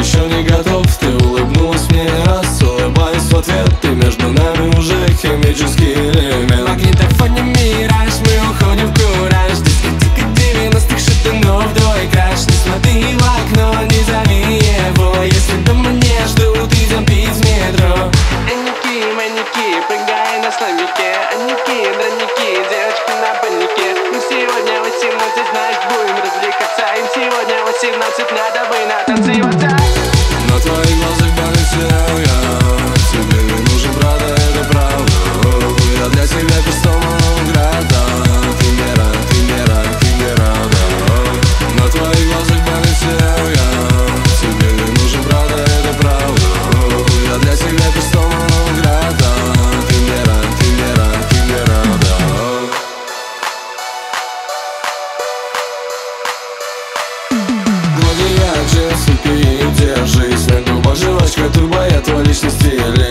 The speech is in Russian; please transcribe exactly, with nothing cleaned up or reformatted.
еще не готов. Ты улыбнулась мне не раз, улыбаюсь в ответ. Ты между нами уже химический элемент. В магнитофоне мираж, мы уходим в кураж. Дискотека девяностых, шатунов, двое краш. Не смотри в окно, не зови его. Если дома не ждут, идем пить в метро. Маньяки, маньяки, прыгай на слабике. Аньяки, драники, девочки на панике. Мы сегодня восемнадцать, значит будем развлекаться. Им сегодня восемнадцать, надо бы натанцеваться. На твоих глазах полетел я. Тебе не нужен, правда, это правда. Я для тебя пистол града. Ты не рад, ты не рад, ты не рада. На твоих глазах полетел я. Тебе не нужен, правда, это правда. Я для тебя пистол града. Ты не рад, ты не рад, ты не рада. Гладиат, джинсы, держись. На губах жвачка, турбо, я твой личный стиль.